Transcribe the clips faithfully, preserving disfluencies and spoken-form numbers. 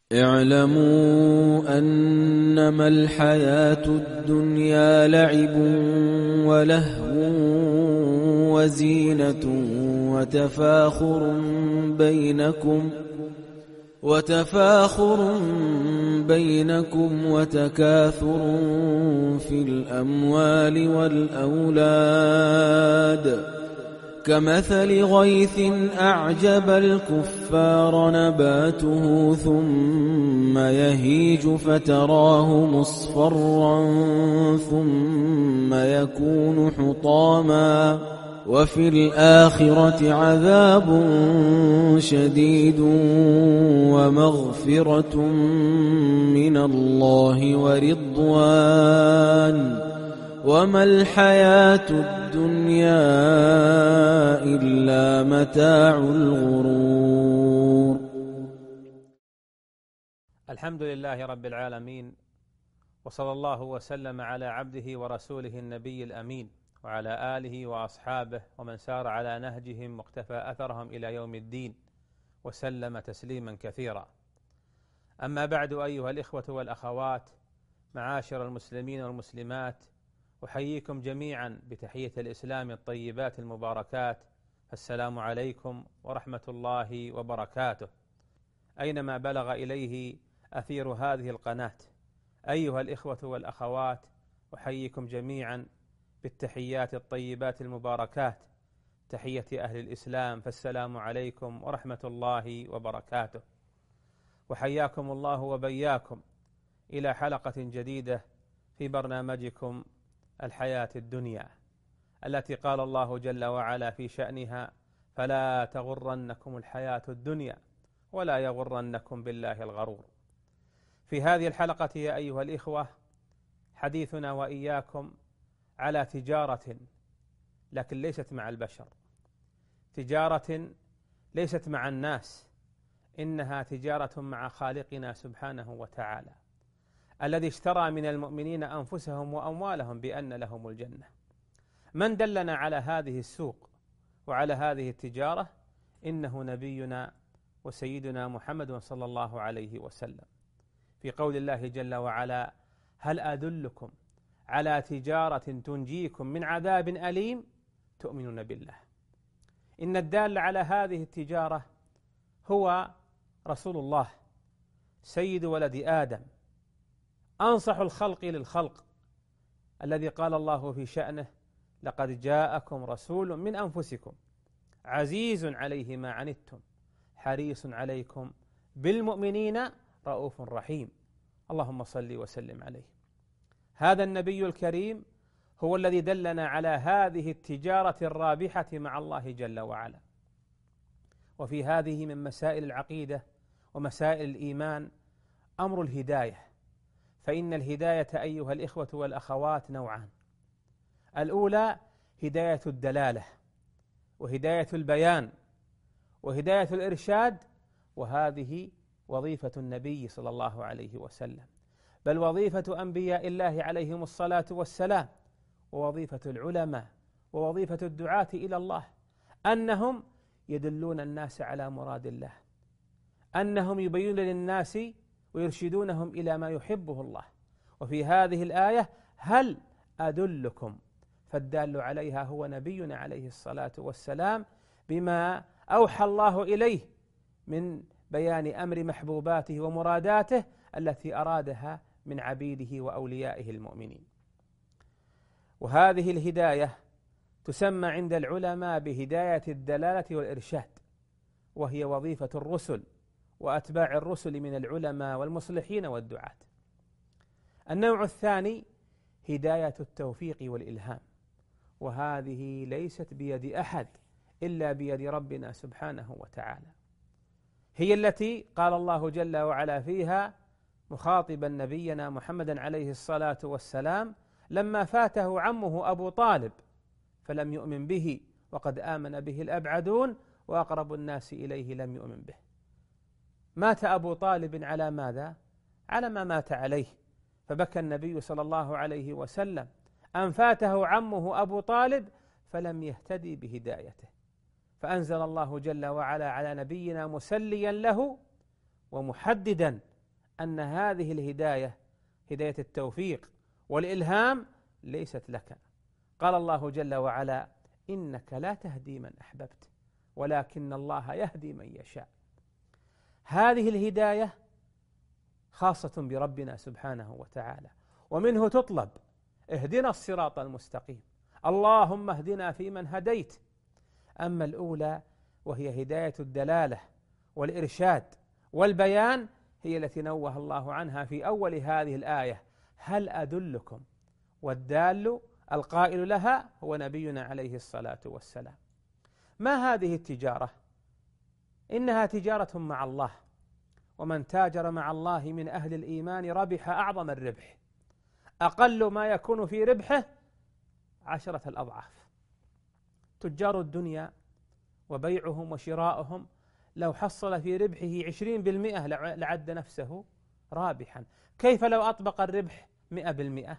اعلموا أنما الحياة الدنيا لعب ولهو وزينة وتفاخر بينكم وتفاخر بينكم وتكاثر في الأموال والأولاد كمثل غيث أعجب الكفار نباته ثم يهيج فتراه مصفرا ثم يكون حطاما وفي الآخرة عذاب شديد ومغفرة من الله ورضوان وما الحياة الدنيا إلا متاع الغرور. الحمد لله رب العالمين، وصلى الله وسلم على عبده ورسوله النبي الأمين وعلى آله وأصحابه ومن سار على نهجهم واقتفى أثرهم إلى يوم الدين وسلم تسليما كثيرا. أما بعد، أيها الإخوة والأخوات، معاشر المسلمين والمسلمات، أحييكم جميعا بتحية الإسلام الطيبات المباركات، السلام عليكم ورحمة الله وبركاته، أينما بلغ إليه أثير هذه القناة. أيها الإخوة والأخوات، أحييكم جميعا بالتحيات الطيبات المباركات، تحية أهل الإسلام، فالسلام عليكم ورحمة الله وبركاته. وحياكم الله وبياكم إلى حلقة جديدة في برنامجكم الحياة الدنيا، التي قال الله جل وعلا في شأنها: فلا تغرنكم الحياة الدنيا ولا يغرنكم بالله الغرور. في هذه الحلقة يا أيها الإخوة، حديثنا وإياكم على تجارة، لكن ليست مع البشر، تجارة ليست مع الناس، إنها تجارة مع خالقنا سبحانه وتعالى، الذي اشترى من المؤمنين أنفسهم وأموالهم بأن لهم الجنة. من دلنا على هذه السوق وعلى هذه التجارة؟ إنه نبينا وسيدنا محمد صلى الله عليه وسلم، في قول الله جل وعلا: هل أدلكم على تجارة تنجيكم من عذاب أليم تؤمنون بالله. إن الدال على هذه التجارة هو رسول الله سيد ولد آدم، أنصح الخلق للخلق، الذي قال الله في شأنه: لقد جاءكم رسول من أنفسكم عزيز عليه ما عنتم حريص عليكم بالمؤمنين رؤوف رحيم. اللهم صل وسلم عليه. هذا النبي الكريم هو الذي دلنا على هذه التجارة الرابحة مع الله جل وعلا. وفي هذه من مسائل العقيدة ومسائل الإيمان أمر الهداية، فإن الهداية أيها الإخوة والأخوات نوعان: الأولى هداية الدلالة، وهداية البيان، وهداية الإرشاد، وهذه وظيفة النبي صلى الله عليه وسلم، بل وظيفة أنبياء الله عليهم الصلاة والسلام، ووظيفة العلماء، ووظيفة الدعاة إلى الله، أنهم يدلون الناس على مراد الله، أنهم يبينون للناس ويرشدونهم إلى ما يحبه الله. وفي هذه الآية: هل أدلكم، فالدال عليها هو نبينا عليه الصلاة والسلام، بما أوحى الله إليه من بيان أمر محبوباته ومراداته التي أرادها من عبيده وأوليائه المؤمنين. وهذه الهداية تسمى عند العلماء بهداية الدلالة والإرشاد، وهي وظيفة الرسل وأتباع الرسل من العلماء والمصلحين والدعاة. النوع الثاني هداية التوفيق والإلهام، وهذه ليست بيد أحد إلا بيد ربنا سبحانه وتعالى، هي التي قال الله جل وعلا فيها مخاطبا نبينا محمدا عليه الصلاة والسلام لما فاته عمه أبو طالب فلم يؤمن به وقد آمن به الأبعدون وأقرب الناس إليه لم يؤمن به. مات أبو طالب على ماذا؟ على ما مات عليه، فبكى النبي صلى الله عليه وسلم أن فاته عمه أبو طالب فلم يهتدي بهدايته، فأنزل الله جل وعلا على نبينا مسليا له ومحددا أن هذه الهداية هداية التوفيق والإلهام ليست لك. قال الله جل وعلا: إنك لا تهدي من أحببت ولكن الله يهدي من يشاء. هذه الهداية خاصة بربنا سبحانه وتعالى، ومنه تطلب: اهدنا الصراط المستقيم، اللهم اهدنا فيمن هديت. أما الأولى وهي هداية الدلالة والإرشاد والبيان هي التي نوه الله عنها في أول هذه الآية: هل أدلكم؟ والدال القائل لها هو نبينا عليه الصلاة والسلام. ما هذه التجارة؟ إنها تجارة مع الله، ومن تاجر مع الله من أهل الإيمان ربح أعظم الربح، أقل ما يكون في ربحه عشرة الأضعاف. تجار الدنيا وبيعهم وشراؤهم لو حصل في ربحه عشرين بالمئة لعد نفسه رابحا، كيف لو أطبق الربح مئة بالمئة؟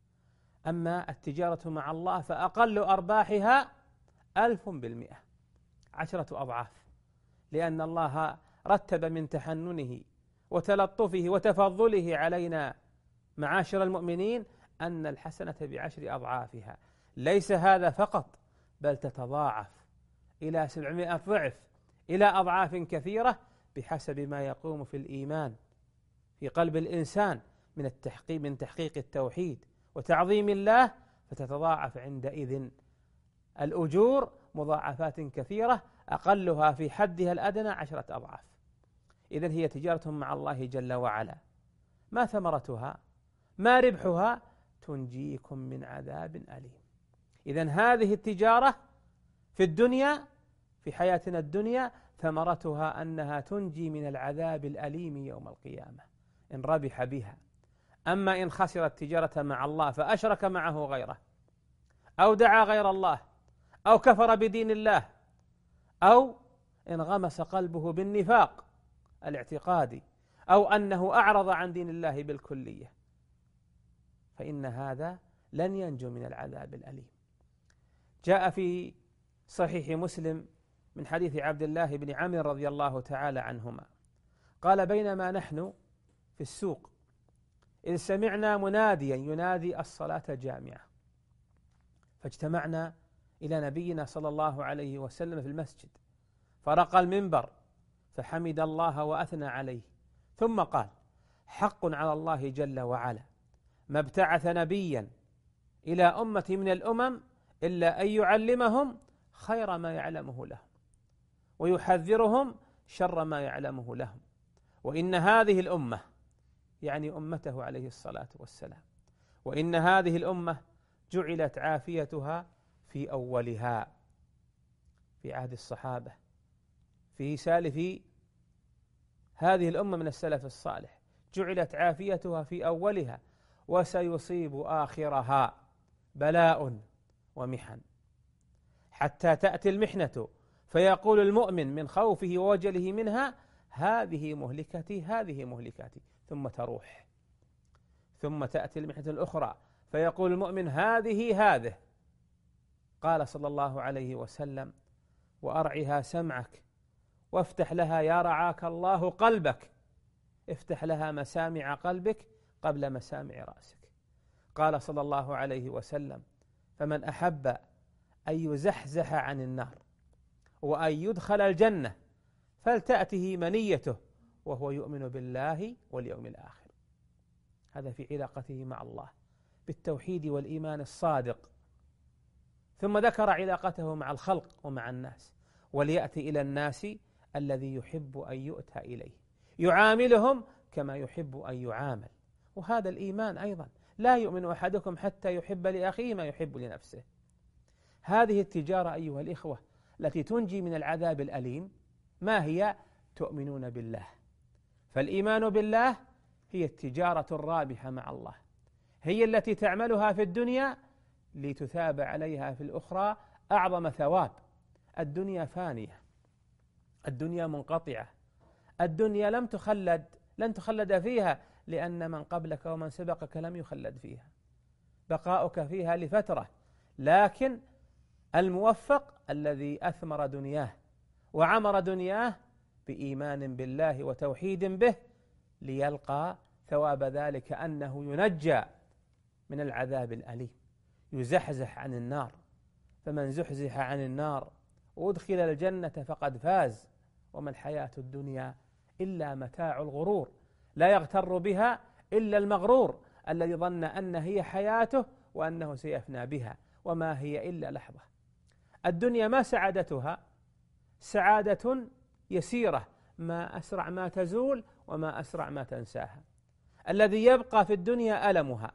أما التجارة مع الله فأقل أرباحها ألف بالمئة، عشرة أضعاف، لأن الله رتب من تحننه وتلطفه وتفضله علينا معاشر المؤمنين أن الحسنة بعشر أضعافها. ليس هذا فقط، بل تتضاعف إلى سبعمائة ضعف، إلى أضعاف كثيرة بحسب ما يقوم في الإيمان في قلب الإنسان من التحقيق من تحقيق التوحيد وتعظيم الله، فتتضاعف عندئذ الأجور مضاعفات كثيرة أقلها في حدها الأدنى عشرة أضعاف. إذن هي تجارة مع الله جل وعلا. ما ثمرتها؟ ما ربحها؟ تنجيكم من عذاب أليم. إذن هذه التجارة في الدنيا، في حياتنا الدنيا، ثمرتها أنها تنجي من العذاب الأليم يوم القيامة إن ربح بها. أما إن خسر التجارة مع الله فأشرك معه غيره، أو دعا غير الله، أو كفر بدين الله، أو انغمس قلبه بالنفاق الاعتقادي، أو أنه أعرض عن دين الله بالكلية، فإن هذا لن ينجو من العذاب الأليم. جاء في صحيح مسلم من حديث عبد الله بن عمرو رضي الله تعالى عنهما قال: بينما نحن في السوق إذ سمعنا مناديا ينادي الصلاة جامعة، فاجتمعنا إلى نبينا صلى الله عليه وسلم في المسجد، فرقى المنبر فحمد الله وأثنى عليه، ثم قال: حق على الله جل وعلا ما ابتعث نبيا إلى أمة من الأمم إلا أن يعلمهم خير ما يعلمه لهم ويحذرهم شر ما يعلمه لهم، وإن هذه الأمة، يعني أمته عليه الصلاة والسلام، وإن هذه الأمة جعلت عافيتها في أولها، في عهد الصحابة، في سالف هذه الأمة من السلف الصالح، جعلت عافيتها في أولها، وسيصيب آخرها بلاء ومحن، حتى تأتي المحنة فيقول المؤمن من خوفه ووجله منها: هذه مهلكتي هذه مهلكتي، ثم تروح. ثم تأتي المحنة الأخرى فيقول المؤمن: هذه هذه. قال صلى الله عليه وسلم: وأرعها سمعك وافتح لها يا رعاك الله قلبك، افتح لها مسامع قلبك قبل مسامع رأسك. قال صلى الله عليه وسلم: فمن أحب أن يزحزح عن النار وأن يدخل الجنة فلتأته منيته وهو يؤمن بالله واليوم الآخر. هذا في علاقته مع الله بالتوحيد والإيمان الصادق. ثم ذكر علاقته مع الخلق ومع الناس: وليأتي إلى الناس الذي يحب أن يؤتى إليه، يعاملهم كما يحب أن يعامل. وهذا الإيمان أيضا: لا يؤمن أحدكم حتى يحب لأخيه ما يحب لنفسه. هذه التجارة أيها الإخوة التي تنجي من العذاب الأليم ما هي؟ تؤمنون بالله. فالإيمان بالله هي التجارة الرابحة مع الله، هي التي تعملها في الدنيا لتثاب عليها في الأخرى أعظم ثواب. الدنيا فانية، الدنيا منقطعة، الدنيا لم تخلد لن تخلد فيها، لأن من قبلك ومن سبقك لم يخلد فيها، بقاؤك فيها لفترة. لكن الموفق الذي أثمر دنياه وعمر دنياه بإيمان بالله وتوحيد به ليلقى ثواب ذلك أنه ينجى من العذاب الأليم، يزحزح عن النار. فمن زحزح عن النار وأدخل الجنة فقد فاز، وما الحياة الدنيا إلا متاع الغرور، لا يغتر بها إلا المغرور الذي ظن أن هي حياته وأنه سيفنى بها، وما هي إلا لحظة. الدنيا ما سعادتها سعادة يسيرة، ما أسرع ما تزول وما أسرع ما تنساها. الذي يبقى في الدنيا ألمها،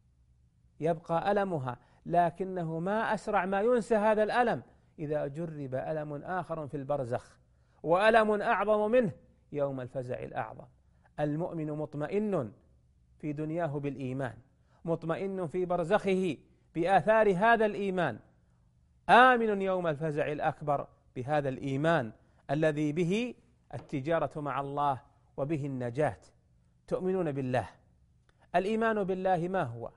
يبقى ألمها، لكنه ما أسرع ما ينسى هذا الألم إذا جرب ألم آخر في البرزخ، وألم أعظم منه يوم الفزع الأعظم. المؤمن مطمئن في دنياه بالإيمان، مطمئن في برزخه بآثار هذا الإيمان، آمن يوم الفزع الأكبر بهذا الإيمان الذي به التجارة مع الله وبه النجاة. تؤمنون بالله. الإيمان بالله ما هو؟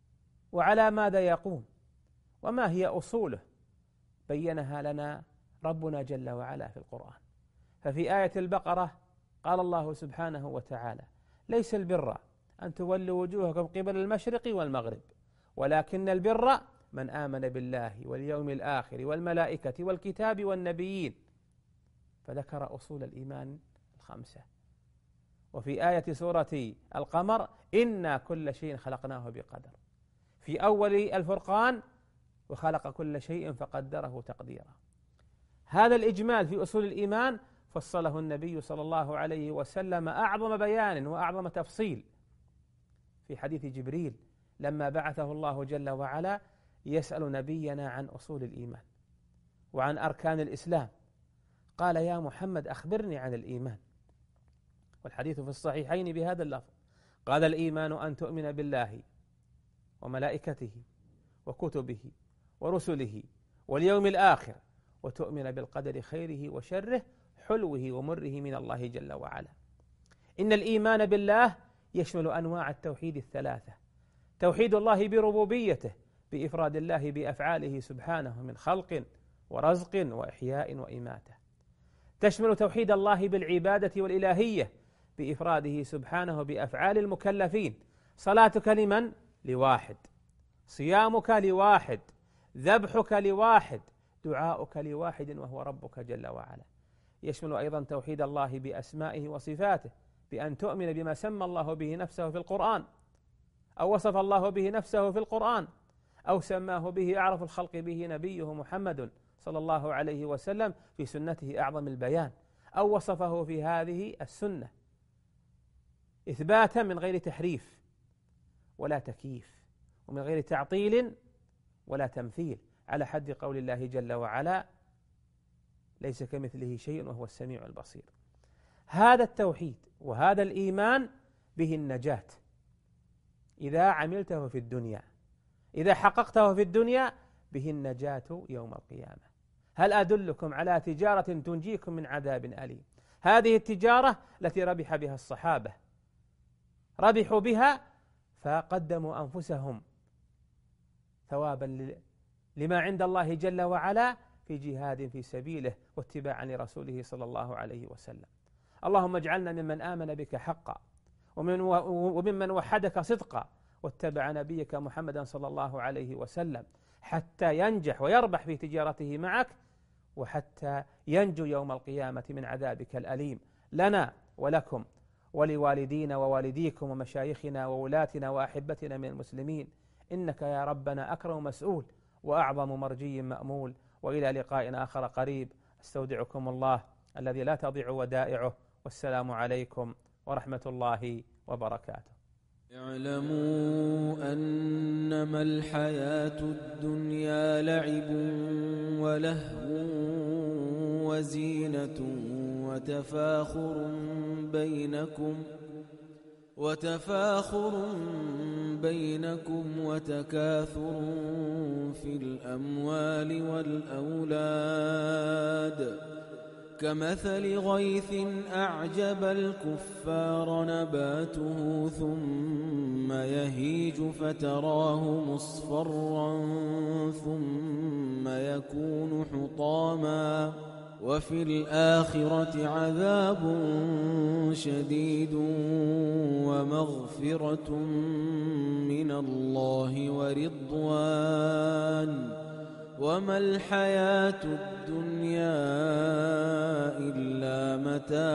وعلى ماذا يقوم؟ وما هي أصوله؟ بينها لنا ربنا جل وعلا في القرآن. ففي آية البقرة قال الله سبحانه وتعالى: ليس البر أن تولوا وجوهكم قبل المشرق والمغرب، ولكن البر من آمن بالله واليوم الآخر والملائكة والكتاب والنبيين. فذكر أصول الإيمان الخمسة. وفي آية سورة القمر: إنا كل شيء خلقناه بقدر. في أول الفرقان: وخلق كل شيء فقدره تقديرا. هذا الإجمال في أصول الإيمان فصله النبي صلى الله عليه وسلم أعظم بيان وأعظم تفصيل في حديث جبريل لما بعثه الله جل وعلا يسأل نبينا عن أصول الإيمان وعن أركان الإسلام. قال: يا محمد أخبرني عن الإيمان. والحديث في الصحيحين بهذا اللفظ. قال: الإيمان أن تؤمن بالله وملائكته وكتبه ورسله واليوم الآخر، وتؤمن بالقدر خيره وشره حلوه ومره من الله جل وعلا. إن الإيمان بالله يشمل أنواع التوحيد الثلاثة: توحيد الله بربوبيته بإفراد الله بأفعاله سبحانه من خلق ورزق وإحياء وإماتة. تشمل توحيد الله بالعبادة والإلهية بإفراده سبحانه بأفعال المكلفين. صلاتك لمن؟ لواحد. صيامك لواحد. ذبحك لواحد. دعاؤك لواحد وهو ربك جل وعلا. يشمل أيضا توحيد الله بأسمائه وصفاته بأن تؤمن بما سمى الله به نفسه في القرآن، أو وصف الله به نفسه في القرآن، أو سماه به أعرف الخلق به نبيه محمد صلى الله عليه وسلم في سنته أعظم البيان، أو وصفه في هذه السنة إثباتا من غير تحريف ولا تكييف، ومن غير تعطيل ولا تمثيل، على حد قول الله جل وعلا: ليس كمثله شيء وهو السميع البصير. هذا التوحيد وهذا الإيمان به النجاة إذا عملته في الدنيا، إذا حققته في الدنيا به النجاة يوم القيامة. هل أدلكم على تجارة تنجيكم من عذاب أليم؟ هذه التجارة التي ربح بها الصحابة، ربحوا بها فقدموا أنفسهم ثوابا لما عند الله جل وعلا في جهاد في سبيله واتباعا لرسوله صلى الله عليه وسلم. اللهم اجعلنا ممن آمن بك حقا، ومن وممن وحدك صدقا، واتبع نبيك محمدا صلى الله عليه وسلم، حتى ينجح ويربح في تجارته معك، وحتى ينجو يوم القيامة من عذابك الأليم، لنا ولكم ولوالدينا ووالديكم ومشايخنا وولاتنا وأحبتنا من المسلمين، إنك يا ربنا أكرم مسؤول وأعظم مرجي مأمول. وإلى لقاء آخر قريب، استودعكم الله الذي لا تضيع ودائعه، والسلام عليكم ورحمة الله وبركاته. اعلموا أنما الحياة الدنيا لعب ولهو وزينة وتفاخر بينكم وتفاخر بينكم وتكاثر في الأموال والأولاد كمثل غيث أعجب الكفار نباته ثم يهيج فتراه مصفرا ثم يكون حطاما وفي الآخرة عذاب شديد ومغفرة من الله ورضوان وما الحياة الدنيا إلا متاع